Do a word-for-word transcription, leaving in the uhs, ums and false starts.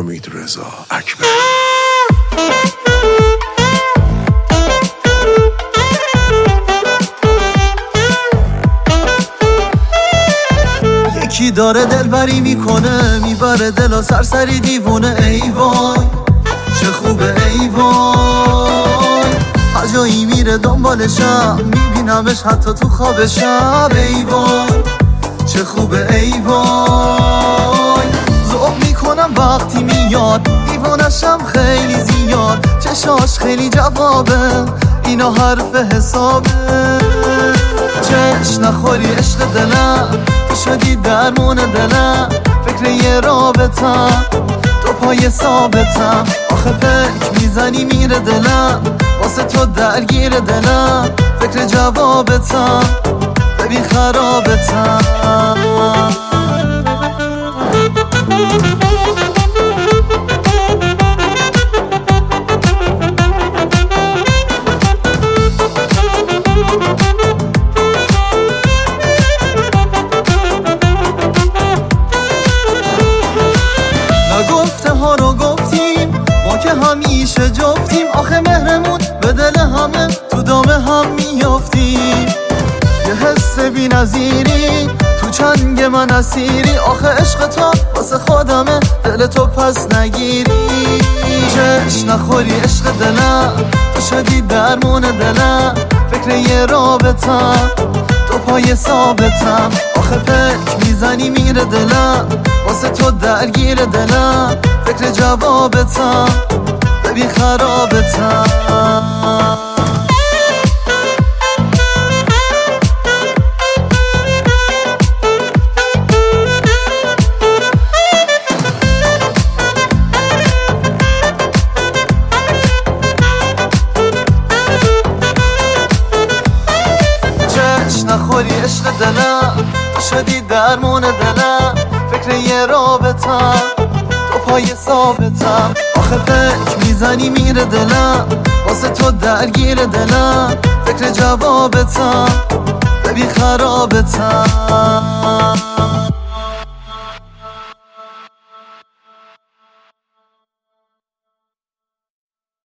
حمیدرضا اکبری. یکی داره دلبری میکنه، میبره دل و سرسری دیوونه. ای وای چه خوبه، ای وای هر جایی میره دنبالشم، میبینمش حتی تو خواب شب. ای وای چه خوبه، ای وای ذوق میکنم وقتی میاد، دیوانشم خیلی زیاد. چشاش خیلی جوابه، اینا حرف حسابه. چش نخوری عشق دلم، تو شدی درمون دلم. فکر یه رابطم، تو پای ثابتم. آخه پک میزنی میره دلم، واسه تو درگیر دلم. فکر جوابتم، ببین خرابتم. نگفته ها رو گفتیم، ما که همیشه جفتیم. آخه مهرمون به دل همه تو دام هم میافتیم. یه حس بی نظیری تو چنگ من اسیری. آخه عشق تو واسه خودمه، دل تو پس نگیری. چش نخوری عشق دلم، تو شدی درمون دلم. فکر یه رابطم، تو پای ثابتم. آخه پک میزنی میره دلم، واسه تو درگیر دلم. فکر جوابتم، ببین خرابتم. نخوری عشق دلم، تو شدی درمون دلم. فکر یه رابطم، تو پای ثابتم. آخه پک میزنی میره دلم، واسه تو درگیر دلم. فکر جوابتم، ببین خرابتم.